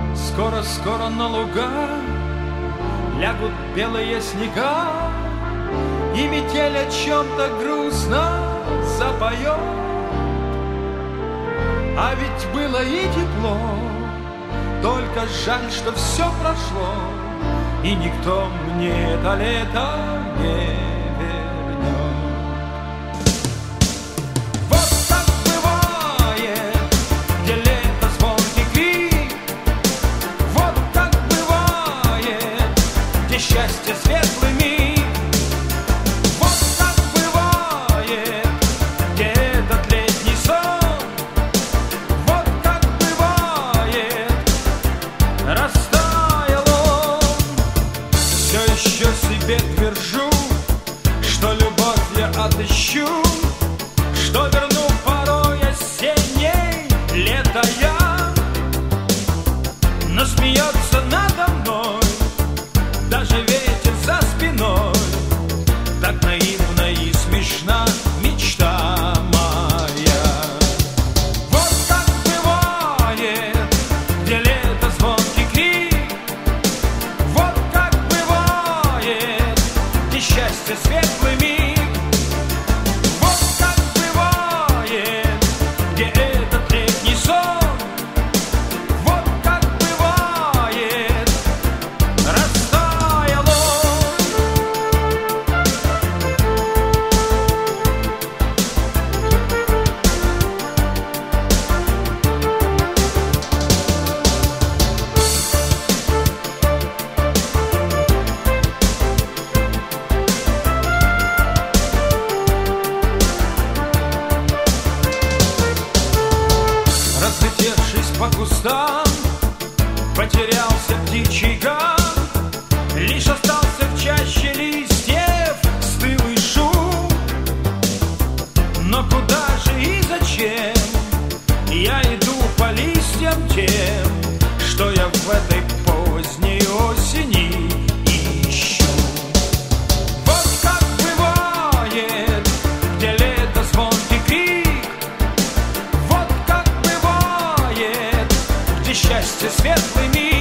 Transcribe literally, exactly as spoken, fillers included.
Скоро-скоро на луга лягут белые снега, и метель о чем-то грустно запоет. А ведь было и тепло, только жаль, что все прошло, и никто мне это лето не вернет. Вот так бывает, где лето звонкий крик, вот так бывает, где счастье светлый миг, вот так бывает, где этот летний сон, вот так бывает, растаял он. Все еще себе твержу, что любовь я отыщу, что верну порой осенней лето я, но смеется надо мной даже ветер за спиной. Так наивна и смешна мечта моя. Вот так бывает, где лето звонкий крик, вот как бывает, где счастье светлый миг, вот как бывает, где этот летний сон, вот как бывает, растаял он. Разлетевшись по кустам, потерялся птичий гам, лишь остался в чаще листьев стылый шум. Но куда же и зачем я иду по листьям тем, что я в этой поздней осени ищу? Вот как бывает, где лето звонкий крик, вот как бывает, где счастье светлый миг,